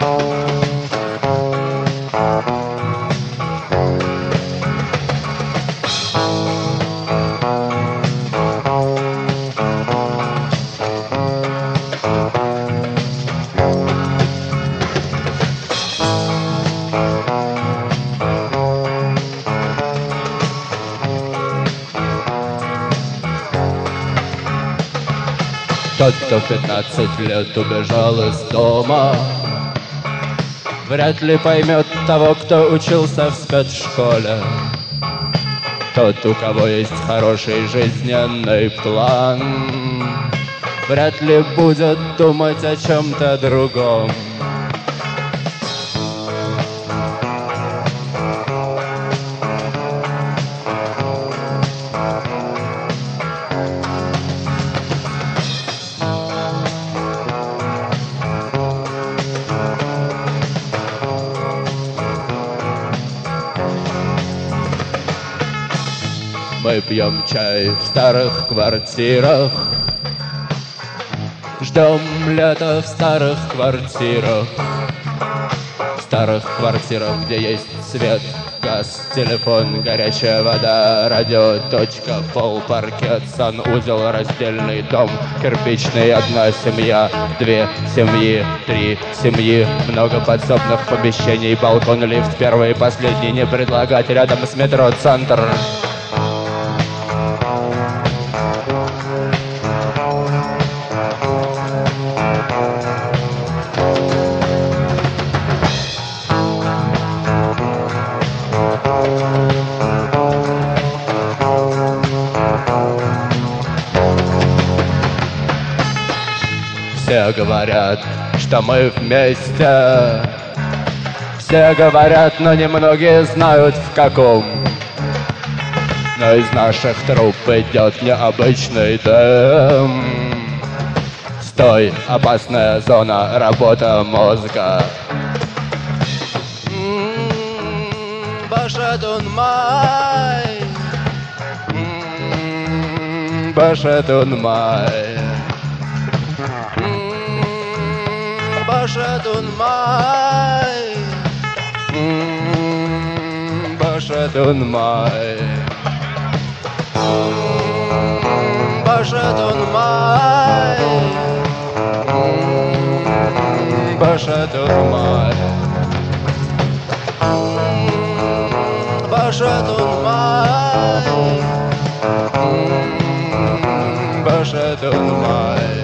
Тот, кто в 15 лет убежал из дома, вряд ли поймет того, кто учился в спецшколе. Тот, у кого есть хороший жизненный план, вряд ли будет думать о чем-то другом. Мы пьем чай в старых квартирах, ждем лета в старых квартирах. В старых квартирах, где есть свет, газ, телефон, горячая вода, радио, точка, пол, паркет, санузел, раздельный дом, кирпичный, одна семья, две семьи, три семьи, много подсобных помещений, балкон, лифт, первый и последний, не предлагать рядом с метро центр. Все говорят, что мы вместе. Все говорят, но немногие знают в каком. Но из наших труб идет необычный дым. Стой, опасная зона, работа мозга. Башатун май, башатун май. Башатун май, башатун май, башатун май, башатун май, башатун май, башатун май.